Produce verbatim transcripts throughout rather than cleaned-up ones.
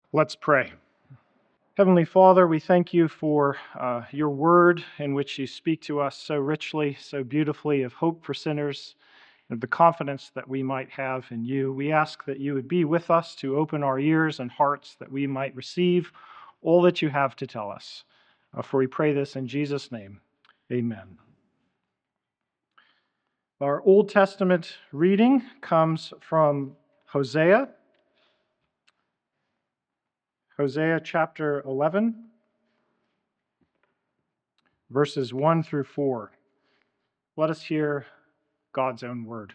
Let's pray. Heavenly Father, we thank you for uh, your word in which you speak to us so richly, so beautifully of hope for sinners and of the confidence that we might have in you. We ask that you would be with us to open our ears and hearts that we might receive all that you have to tell us. Uh, for we pray this in Jesus' name. Amen. Our Old Testament reading comes from Hosea, Hosea chapter eleven, verses one through four. Let us hear God's own word.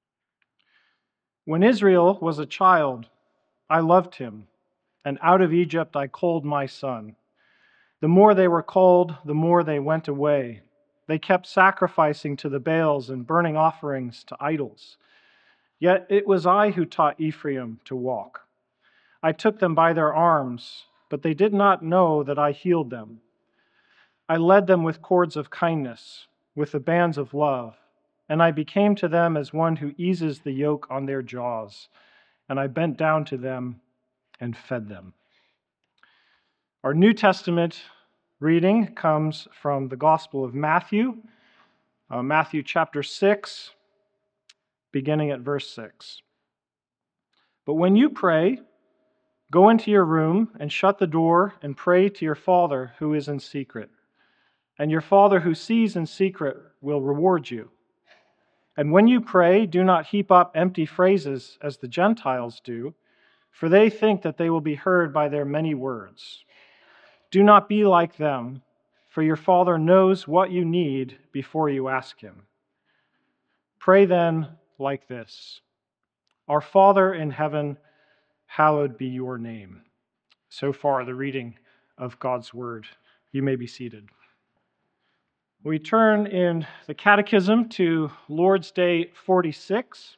When Israel was a child, I loved him, and out of Egypt I called my son. The more they were called, the more they went away. They kept sacrificing to the Baals and burning offerings to idols. Yet it was I who taught Ephraim to walk. I took them by their arms, but they did not know that I healed them. I led them with cords of kindness, with the bands of love, and I became to them as one who eases the yoke on their jaws, and I bent down to them and fed them. Our New Testament reading comes from the Gospel of Matthew, uh, Matthew chapter six, beginning at verse six. But when you pray, go into your room and shut the door and pray to your Father who is in secret. And your Father who sees in secret will reward you. And when you pray, do not heap up empty phrases as the Gentiles do, for they think that they will be heard by their many words. Do not be like them, for your Father knows what you need before you ask him. Pray then like this: Our Father in heaven, hallowed be your name. So far, the reading of God's word. You may be seated. We turn in the Catechism to Lord's Day forty-six.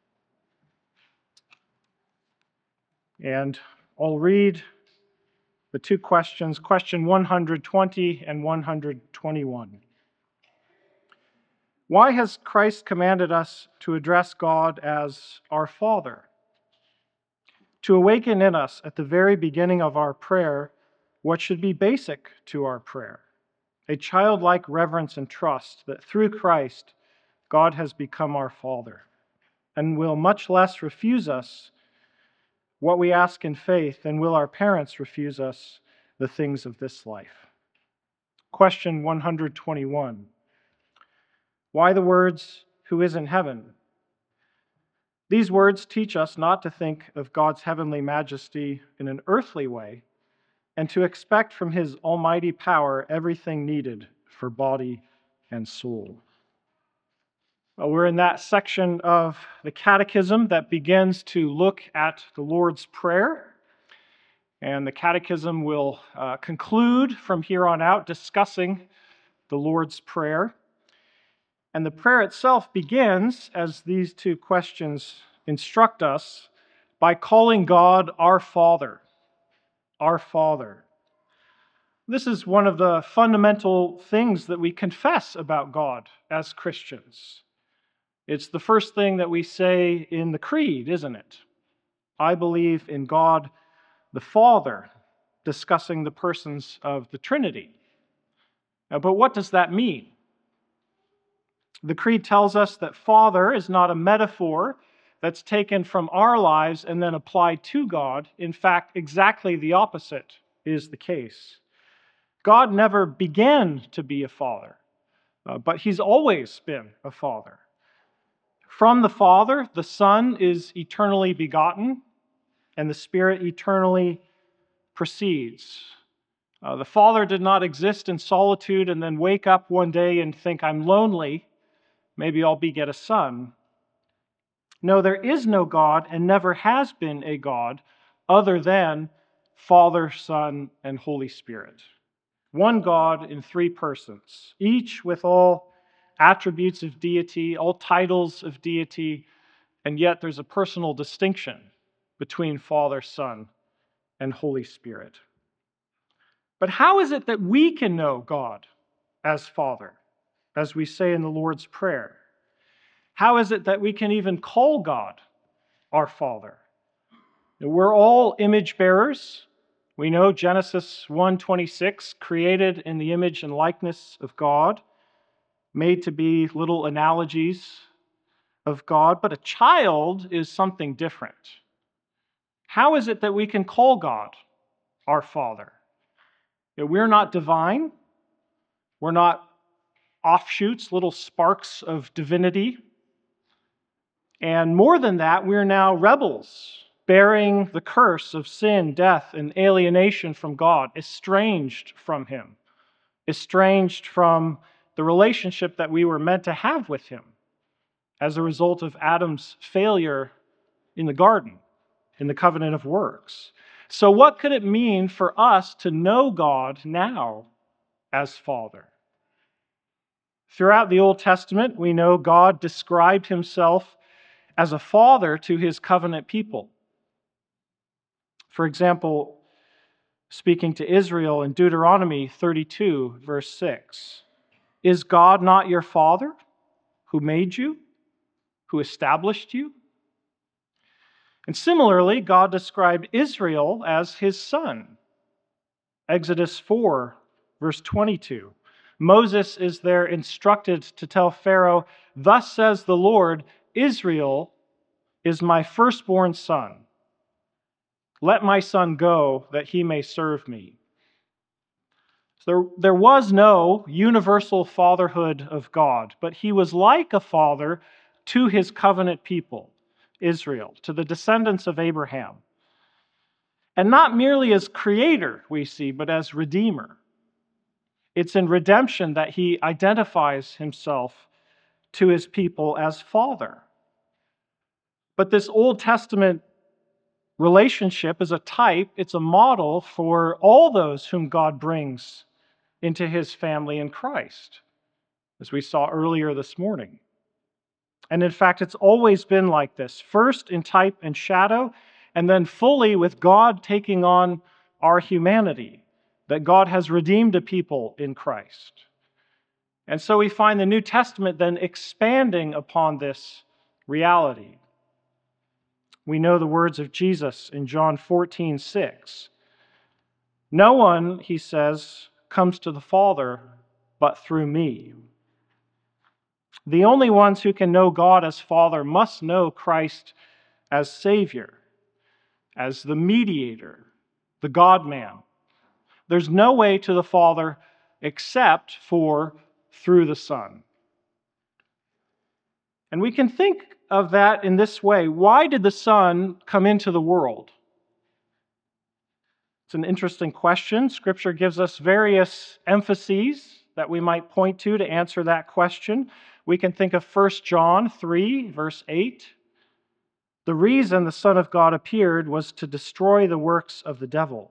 And I'll read the two questions, question one hundred twenty and one hundred twenty-one. Why has Christ commanded us to address God as our Father? To awaken in us at the very beginning of our prayer what should be basic to our prayer, a childlike reverence and trust that through Christ God has become our Father and will much less refuse us what we ask in faith than will our parents refuse us the things of this life. Question one hundred twenty-one. Why the words, "Who is in heaven"? These words teach us not to think of God's heavenly majesty in an earthly way, and to expect from his almighty power everything needed for body and soul. Well, we're in that section of the Catechism that begins to look at the Lord's Prayer. And the Catechism will uh, conclude from here on out discussing the Lord's Prayer. And the prayer itself begins, as these two questions instruct us, by calling God our Father. Our Father. This is one of the fundamental things that we confess about God as Christians. It's the first thing that we say in the Creed, isn't it? I believe in God the Father, discussing the persons of the Trinity. Now, but what does that mean? The Creed tells us that Father is not a metaphor that's taken from our lives and then applied to God. In fact, exactly the opposite is the case. God never began to be a father, uh, but he's always been a father. From the Father, the Son is eternally begotten, and the Spirit eternally proceeds. Uh, the Father did not exist in solitude and then wake up one day and think, I'm lonely, maybe I'll beget a son. No, there is no God and never has been a God other than Father, Son, and Holy Spirit. One God in three persons, each with all attributes of deity, all titles of deity, and yet there's a personal distinction between Father, Son, and Holy Spirit. But how is it that we can know God as Father, as we say in the Lord's Prayer? How is it that we can even call God our Father? We're all image bearers. We know Genesis one twenty-six, created in the image and likeness of God, made to be little analogies of God, but a child is something different. How is it that we can call God our Father? You know, we're not divine. We're not offshoots, little sparks of divinity. And more than that, we're now rebels, bearing the curse of sin, death, and alienation from God, estranged from Him, estranged from the relationship that we were meant to have with Him as a result of Adam's failure in the garden, in the covenant of works. So what could it mean for us to know God now as Father? Throughout the Old Testament, we know God described Himself as a father to His covenant people. For example, speaking to Israel in Deuteronomy thirty-two, verse six, "Is God not your Father, who made you, who established you?" And similarly, God described Israel as His son. Exodus four, verse twenty-two. Moses is there instructed to tell Pharaoh, "Thus says the Lord, Israel is my firstborn son. Let my son go, that he may serve me." So there, there was no universal fatherhood of God, but He was like a father to His covenant people, Israel, to the descendants of Abraham. And not merely as creator, we see, but as redeemer. It's in redemption that He identifies Himself to His people as Father. But this Old Testament relationship is a type, it's a model for all those whom God brings into His family in Christ, as we saw earlier this morning. And in fact, it's always been like this, first in type and shadow, and then fully with God taking on our humanity, that God has redeemed a people in Christ. And so we find the New Testament then expanding upon this reality. We know the words of Jesus in John fourteen six. "No one," He says, "comes to the Father but through me." The only ones who can know God as Father must know Christ as Savior, as the mediator, the God-man. There's no way to the Father except for through the Son. And we can think of that in this way. Why did the Son come into the world? It's an interesting question. Scripture gives us various emphases that we might point to to answer that question. We can think of First John three, verse eight. "The reason the Son of God appeared was to destroy the works of the devil."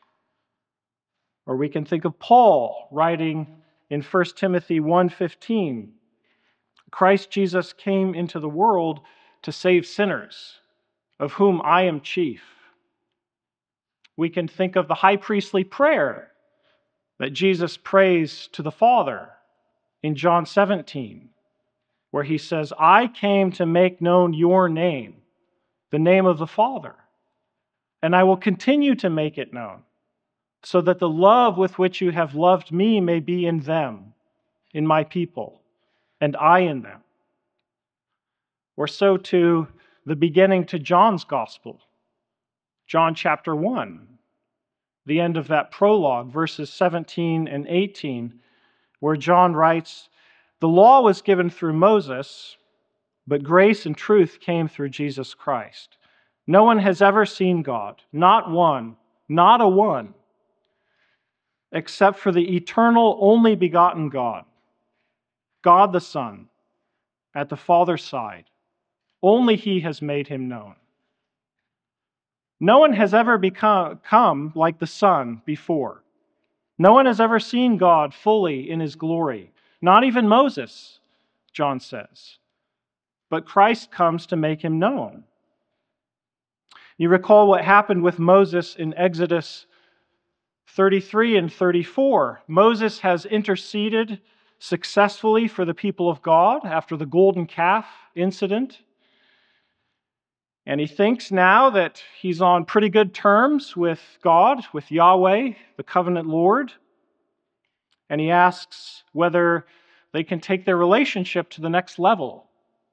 Or we can think of Paul writing in First Timothy one fifteen. "Christ Jesus came into the world to save sinners, of whom I am chief." We can think of the high priestly prayer that Jesus prays to the Father in John seventeen, where He says, "I came to make known your name, the name of the Father, and I will continue to make it known, so that the love with which you have loved me may be in them, in my people, and I in them." Or so to the beginning to John's Gospel, John chapter one, the end of that prologue, verses seventeen and eighteen, where John writes, "The law was given through Moses, but grace and truth came through Jesus Christ. No one has ever seen God, not one, not a one, except for the eternal, only begotten God, God the Son, at the Father's side. Only He has made Him known. No one has ever become come like the Son before. No one has ever seen God fully in His glory, not even Moses," John says. "But Christ comes to make Him known." You recall what happened with Moses in Exodus thirty-three and thirty-four. Moses has interceded successfully for the people of God after the golden calf incident. And he thinks now that he's on pretty good terms with God, with Yahweh, the covenant Lord. And he asks whether they can take their relationship to the next level.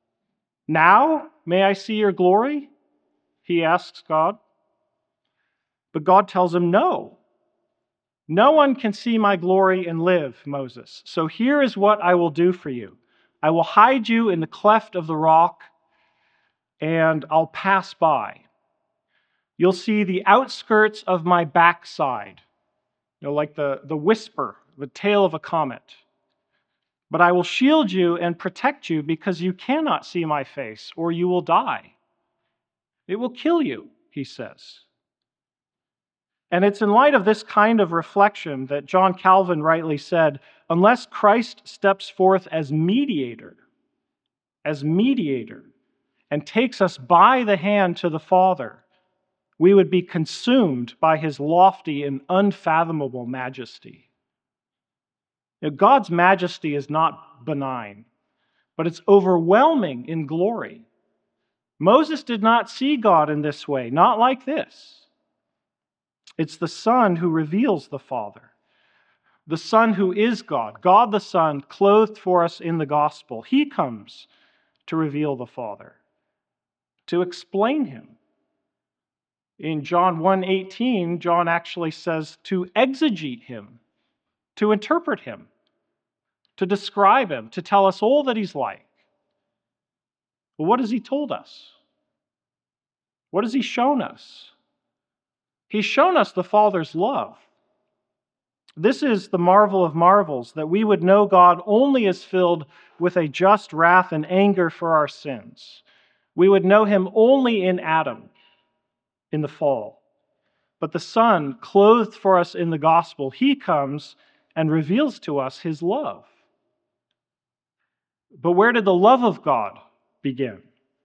Now, may I see your glory? He asks God. But God tells him, no. No one can see my glory and live, Moses. So here is what I will do for you. I will hide you in the cleft of the rock, and I'll pass by. You'll see the outskirts of my backside, you know, like the, the whisper, the tail of a comet. But I will shield you and protect you because you cannot see my face, or you will die. It will kill you, he says. And it's in light of this kind of reflection that John Calvin rightly said, unless Christ steps forth as mediator, as mediator, and takes us by the hand to the Father, we would be consumed by his lofty and unfathomable majesty. Now, God's majesty is not benign, but it's overwhelming in glory. Moses did not see God in this way, not like this. It's the Son who reveals the Father. The Son who is God, God the Son, clothed for us in the gospel. He comes to reveal the Father, to explain him. In John one eighteen, John actually says to exegete him, to interpret him, to describe him, to tell us all that he's like. Well, what has he told us? What has he shown us? He's shown us the Father's love. This is the marvel of marvels, that we would know God only as filled with a just wrath and anger for our sins. We would know him only in Adam, in the fall. But the Son, clothed for us in the gospel, he comes and reveals to us his love. But where did the love of God begin?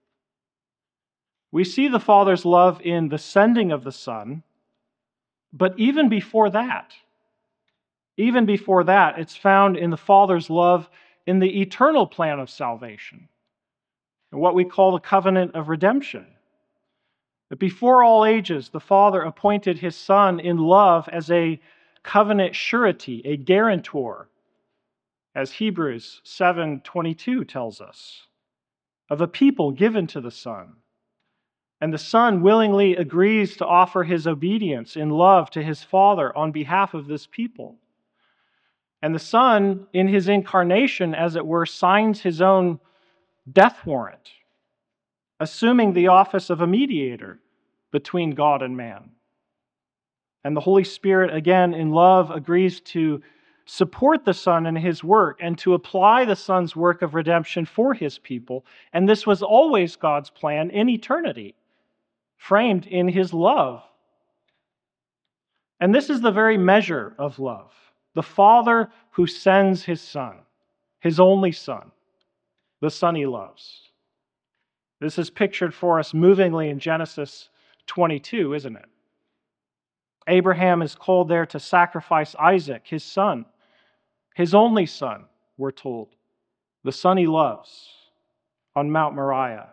We see the Father's love in the sending of the Son, but even before that, even before that, it's found in the Father's love in the eternal plan of salvation, and what we call the covenant of redemption. That before all ages, the Father appointed his Son in love as a covenant surety, a guarantor, as Hebrews seven twenty-two tells us, of a people given to the Son. And the Son willingly agrees to offer his obedience in love to his Father on behalf of this people. And the Son, in his incarnation, as it were, signs his own death warrant, assuming the office of a mediator between God and man. And the Holy Spirit, again, in love, agrees to support the Son in his work and to apply the Son's work of redemption for his people. And this was always God's plan in eternity, framed in his love. And this is the very measure of love. The Father who sends his Son, his only Son, the Son he loves. This is pictured for us movingly in Genesis twenty-two, isn't it? Abraham is called there to sacrifice Isaac, his son, his only son, we're told, the son he loves, on Mount Moriah.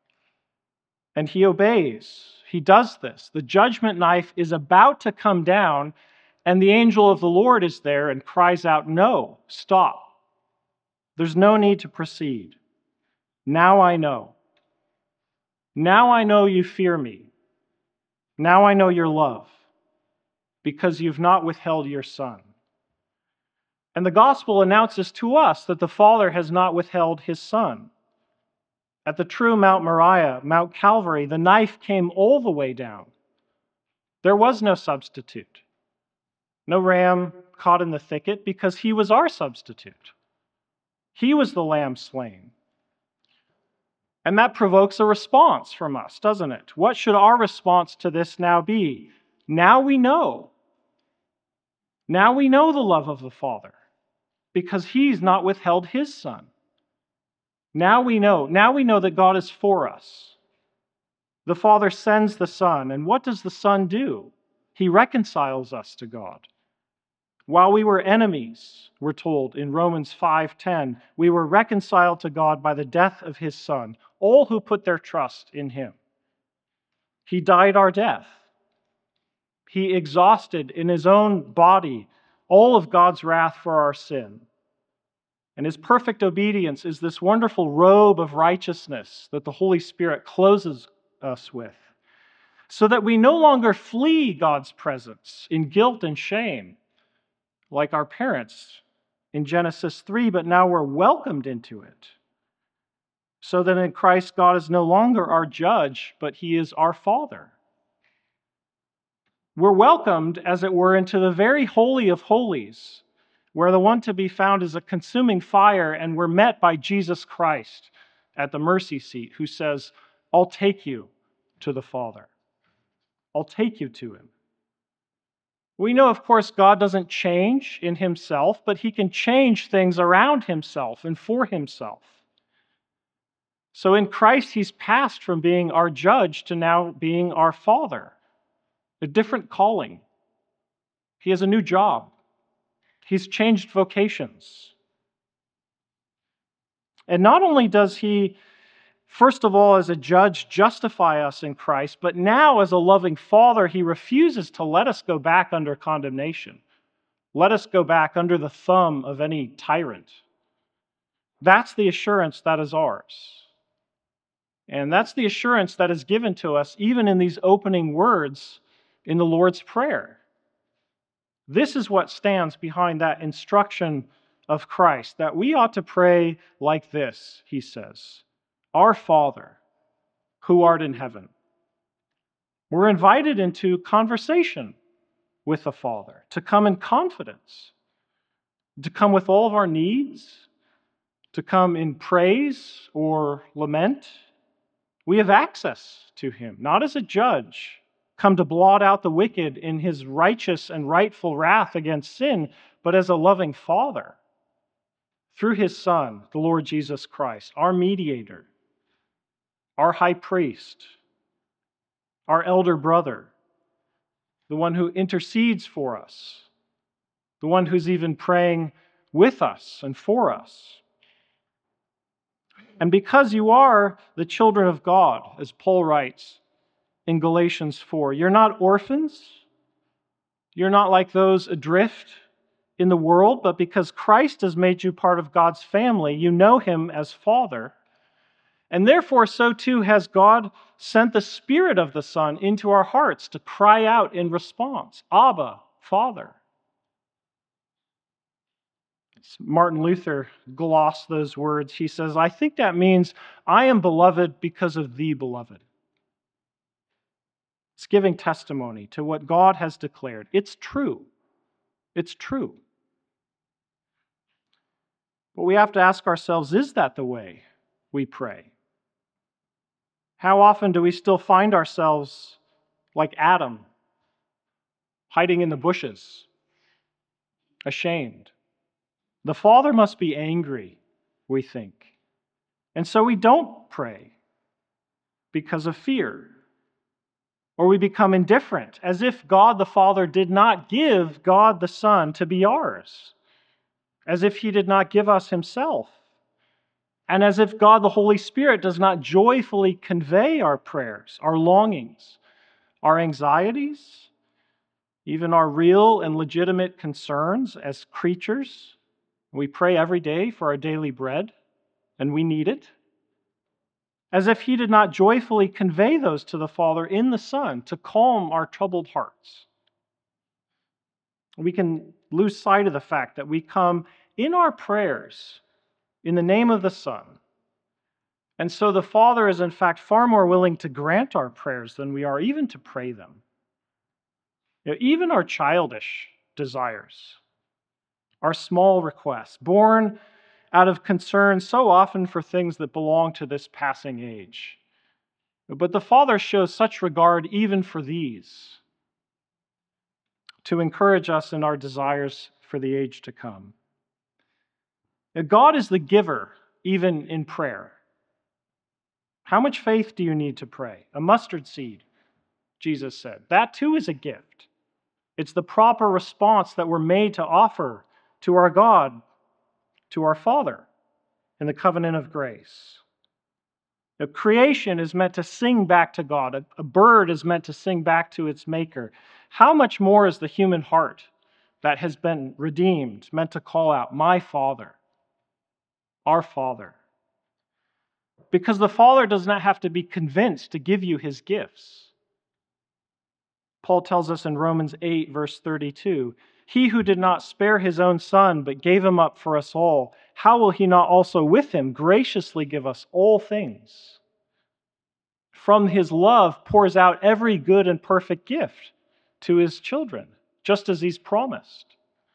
And he obeys. He does this. The judgment knife is about to come down, and the angel of the Lord is there and cries out, "No, stop. There's no need to proceed. Now I know. Now I know you fear me. Now I know your love, because you've not withheld your Son." And the gospel announces to us that the Father has not withheld his Son. At the true Mount Moriah, Mount Calvary, the knife came all the way down. There was no substitute. No ram caught in the thicket, because he was our substitute. He was the lamb slain. And that provokes a response from us, doesn't it? What should our response to this now be? Now we know. Now we know the love of the Father, because he's not withheld his Son. Now we know. Now we know that God is for us. The Father sends the Son, and what does the Son do? He reconciles us to God. While we were enemies, we're told in Romans five ten, we were reconciled to God by the death of his Son, all who put their trust in him. He died our death. He exhausted in his own body all of God's wrath for our sin. And his perfect obedience is this wonderful robe of righteousness that the Holy Spirit clothes us with, so that we no longer flee God's presence in guilt and shame, like our parents in Genesis three, but now we're welcomed into it. So that in Christ, God is no longer our judge, but he is our Father. We're welcomed, as it were, into the very holy of holies, where the one to be found is a consuming fire, and we're met by Jesus Christ at the mercy seat, who says, I'll take you to the Father. I'll take you to him. We know, of course, God doesn't change in himself, but he can change things around himself and for himself. So in Christ, he's passed from being our judge to now being our Father. A different calling. He has a new job. He's changed vocations. And not only does he, first of all, as a judge, justify us in Christ, but now as a loving Father, he refuses to let us go back under condemnation. Let us go back under the thumb of any tyrant. That's the assurance that is ours. And that's the assurance that is given to us even in these opening words in the Lord's Prayer. This is what stands behind that instruction of Christ, that we ought to pray like this, he says, Our Father, who art in heaven. We're invited into conversation with the Father, to come in confidence, to come with all of our needs, to come in praise or lament. We have access to him, not as a judge, come to blot out the wicked in his righteous and rightful wrath against sin, but as a loving Father, through his Son, the Lord Jesus Christ, our mediator, our high priest, our elder brother, the one who intercedes for us, the one who's even praying with us and for us. And because you are the children of God, as Paul writes in Galatians four, you're not orphans, you're not like those adrift in the world, but because Christ has made you part of God's family, you know him as Father. And therefore, so too has God sent the Spirit of the Son into our hearts to cry out in response, Abba, Father. Martin Luther glossed those words. He says, I think that means I am beloved because of the beloved. It's giving testimony to what God has declared. It's true. It's true. But we have to ask ourselves, is that the way we pray? How often do we still find ourselves like Adam, hiding in the bushes, ashamed? The Father must be angry, we think. And so we don't pray because of fear. Or we become indifferent, as if God the Father did not give God the Son to be ours, as if he did not give us himself, and as if God the Holy Spirit does not joyfully convey our prayers, our longings, our anxieties, even our real and legitimate concerns as creatures. We pray every day for our daily bread, and we need it. As if he did not joyfully convey those to the Father in the Son to calm our troubled hearts. We can lose sight of the fact that we come in our prayers in the name of the Son. And so the Father is in fact far more willing to grant our prayers than we are even to pray them. You know, even our childish desires, our small requests, born out of concern so often for things that belong to this passing age. But the Father shows such regard even for these, to encourage us in our desires for the age to come. Now, God is the giver, even in prayer. How much faith do you need to pray? A mustard seed, Jesus said. That too is a gift. It's the proper response that we're made to offer to our God, to our Father, in the covenant of grace. Now, creation is meant to sing back to God. A, a bird is meant to sing back to its maker. How much more is the human heart that has been redeemed meant to call out, "My Father, our Father"? Because the Father does not have to be convinced to give you his gifts. Paul tells us in Romans eight, verse thirty-two, "He who did not spare his own Son, but gave him up for us all, how will he not also with him graciously give us all things? From his love pours out every good and perfect gift to his children, just as he's promised."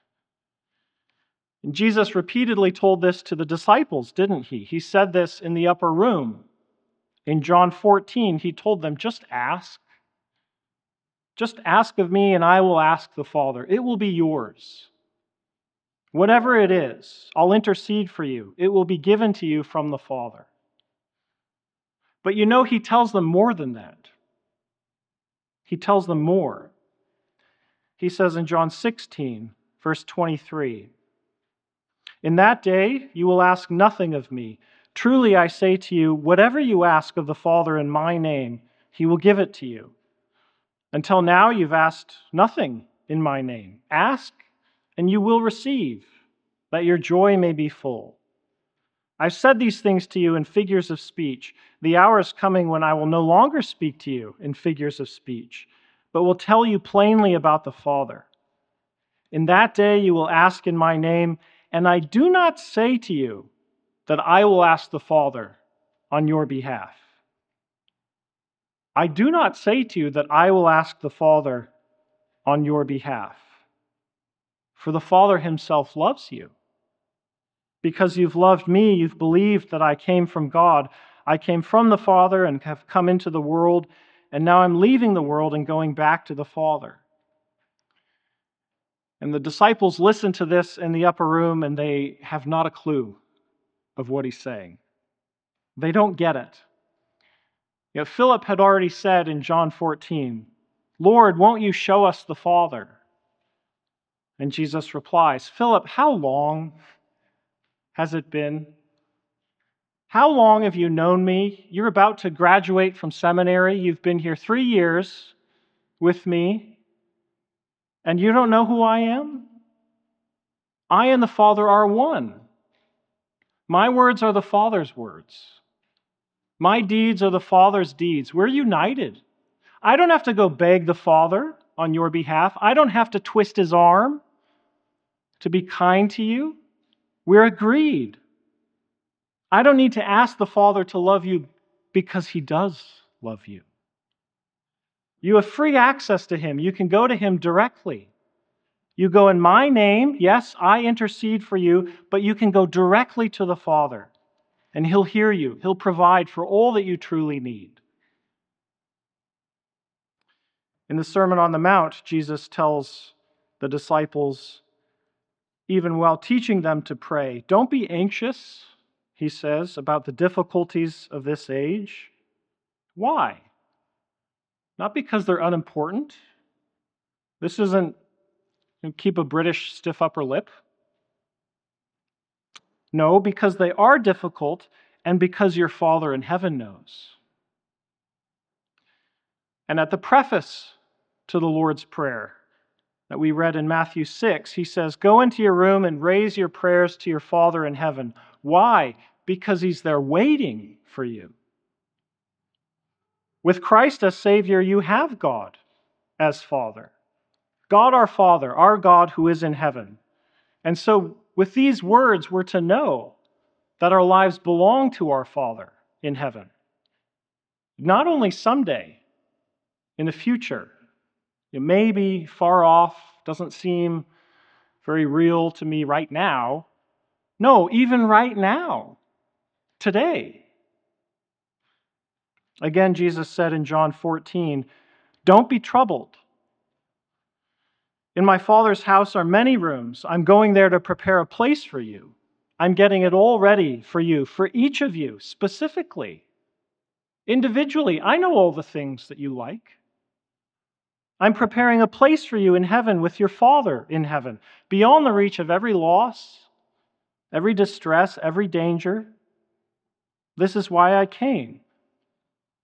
And Jesus repeatedly told this to the disciples, didn't he? He said this in the upper room. In John fourteen, he told them, just ask. Just ask of me, and I will ask the Father. It will be yours. Whatever it is, I'll intercede for you. It will be given to you from the Father. But you know, he tells them more than that. He tells them more. He says in John sixteen, verse twenty-three, "In that day you will ask nothing of me. Truly I say to you, whatever you ask of the Father in my name, he will give it to you. Until now you've asked nothing in my name. Ask, and you will receive, that your joy may be full. I've said these things to you in figures of speech. The hour is coming when I will no longer speak to you in figures of speech, but will tell you plainly about the Father. In that day you will ask in my name, and I do not say to you that I will ask the Father on your behalf. I do not say to you that I will ask the Father on your behalf. For the Father himself loves you. Because you've loved me, you've believed that I came from God. I came from the Father and have come into the world, and now I'm leaving the world and going back to the Father." And the disciples listen to this in the upper room, and they have not a clue of what he's saying. They don't get it. You know, Philip had already said in John fourteen, "Lord, won't you show us the Father?" And Jesus replies, "Philip, how long has it been? How long have you known me? You're about to graduate from seminary. You've been here three years with me, and you don't know who I am? I and the Father are one. My words are the Father's words. My deeds are the Father's deeds. We're united. I don't have to go beg the Father on your behalf. I don't have to twist his arm to be kind to you. We're agreed. I don't need to ask the Father to love you because he does love you. You have free access to him. You can go to him directly. You go in my name. Yes, I intercede for you, but you can go directly to the Father, and he'll hear you. He'll provide for all that you truly need. In the Sermon on the Mount, Jesus tells the disciples, even while teaching them to pray, don't be anxious, he says, about the difficulties of this age. Why? Not because they're unimportant. This isn't keep a British stiff upper lip. No, because they are difficult and because your Father in heaven knows. And at the preface to the Lord's Prayer that we read in Matthew six, he says, "Go into your room and raise your prayers to your Father in heaven." Why? Because he's there waiting for you. With Christ as Savior, you have God as Father. God our Father, our God who is in heaven. And so with these words, we're to know that our lives belong to our Father in heaven. Not only someday, in the future. It may be far off, doesn't seem very real to me right now. No, even right now, today. Again, Jesus said in John fourteen, "Don't be troubled. In my Father's house are many rooms. I'm going there to prepare a place for you. I'm getting it all ready for you, for each of you, specifically, individually. I know all the things that you like. I'm preparing a place for you in heaven with your Father in heaven, beyond the reach of every loss, every distress, every danger. This is why I came,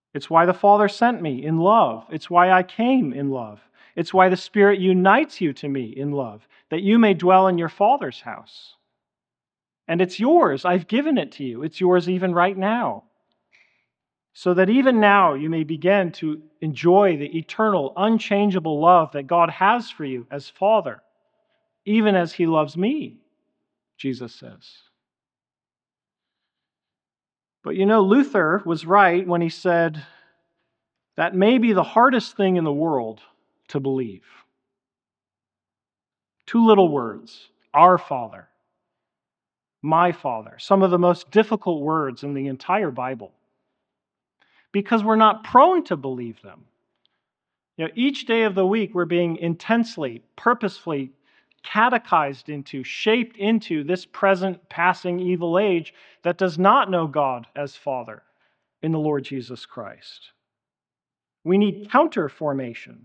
It's why the Father sent me in love. It's why I came in love. It's why the Spirit unites you to me in love, that you may dwell in your Father's house. And it's yours. I've given it to you. It's yours even right now. So that even now you may begin to enjoy the eternal, unchangeable love that God has for you as Father, even as He loves me, Jesus says. But you know, Luther was right when he said that may be the hardest thing in the world to believe. Two little words, our Father, my Father, some of the most difficult words in the entire Bible, because we're not prone to believe them. You know, each day of the week, we're being intensely, purposefully catechized into, shaped into this present, passing evil age that does not know God as Father in the Lord Jesus Christ. We need counter formation.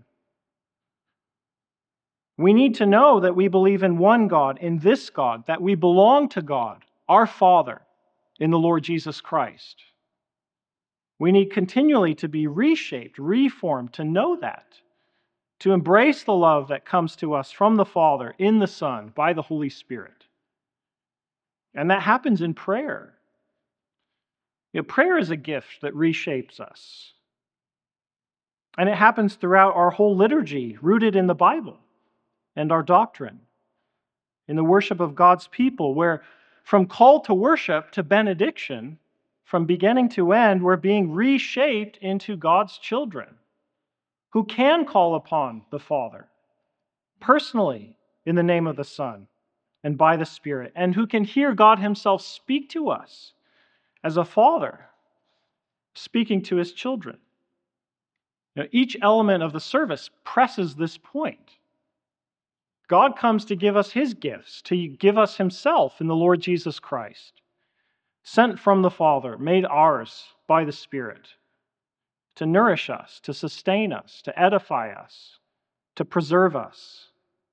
We need to know that we believe in one God, in this God, that we belong to God, our Father, in the Lord Jesus Christ. We need continually to be reshaped, reformed, to know that, to embrace the love that comes to us from the Father, in the Son, by the Holy Spirit. And that happens in prayer. You know, prayer is a gift that reshapes us. And it happens throughout our whole liturgy, rooted in the Bible and our doctrine, in the worship of God's people, where from call to worship to benediction, from beginning to end, we're being reshaped into God's children who can call upon the Father personally in the name of the Son and by the Spirit, and who can hear God Himself speak to us as a father speaking to his children. Now, each element of the service presses this point. God comes to give us His gifts, to give us Himself in the Lord Jesus Christ, sent from the Father, made ours by the Spirit, to nourish us, to sustain us, to edify us, to preserve us.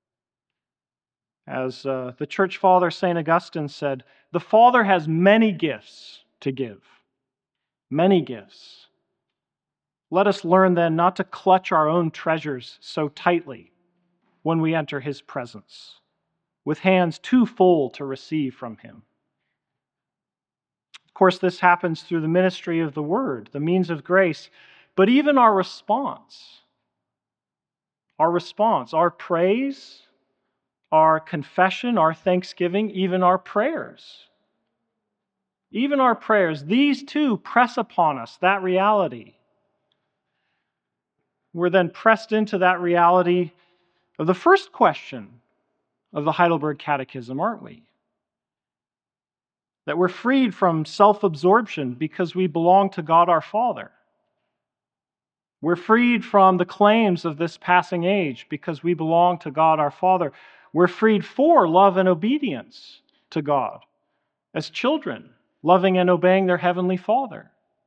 As uh, the church father Saint Augustine said, the Father has many gifts to give. Many gifts. Let us learn then not to clutch our own treasures so tightly when we enter His presence, with hands too full to receive from Him. Of course, this happens through the ministry of the Word, the means of grace, but even our response, our response, our praise, our confession, our thanksgiving, even our prayers. Even our prayers, these too press upon us that reality. We're then pressed into that reality of the first question of the Heidelberg Catechism, aren't we? That we're freed from self-absorption because we belong to God our Father. We're freed from the claims of this passing age because we belong to God our Father. We're freed for love and obedience to God as children, loving and obeying their Heavenly Father.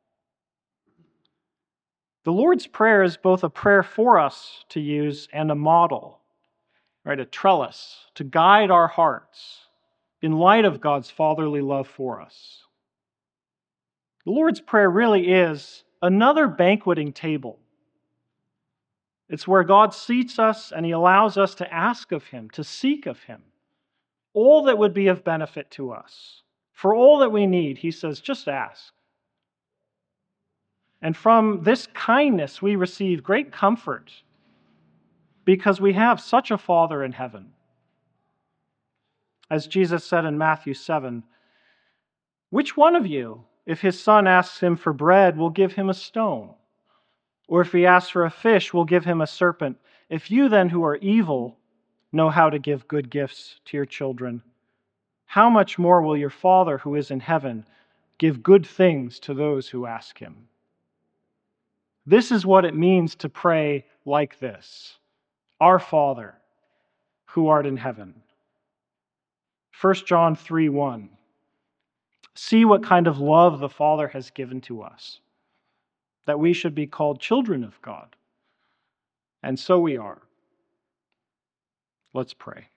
The Lord's Prayer is both a prayer for us to use and a model, right? A trellis to guide our hearts in light of God's fatherly love for us. The Lord's Prayer really is another banqueting table. It's where God seats us and He allows us to ask of Him, to seek of Him, all that would be of benefit to us. For all that we need, He says, just ask. And from this kindness, we receive great comfort because we have such a Father in heaven. As Jesus said in Matthew seven, which one of you, if his son asks him for bread, will give him a stone? Or if he asks for a fish, will give him a serpent? If you then, who are evil, know how to give good gifts to your children, how much more will your Father who is in heaven give good things to those who ask Him? This is what it means to pray like this. Our Father, who art in heaven. First John three one. See what kind of love the Father has given to us, that we should be called children of God. And so we are. Let's pray.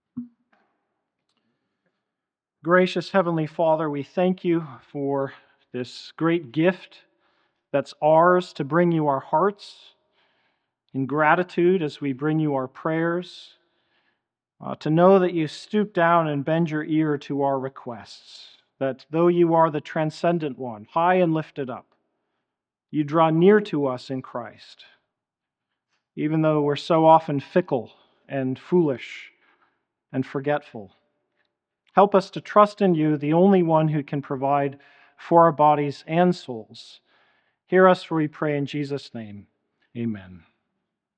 Gracious Heavenly Father, we thank You for this great gift that's ours to bring you our hearts in gratitude as we bring you our prayers, uh, to know that you stoop down and bend your ear to our requests, that though you are the transcendent one, high and lifted up, you draw near to us in Christ, even though we're so often fickle and foolish and forgetful. Help us to trust in you, the only one who can provide for our bodies and souls. Hear us, for we pray in Jesus' name. Amen.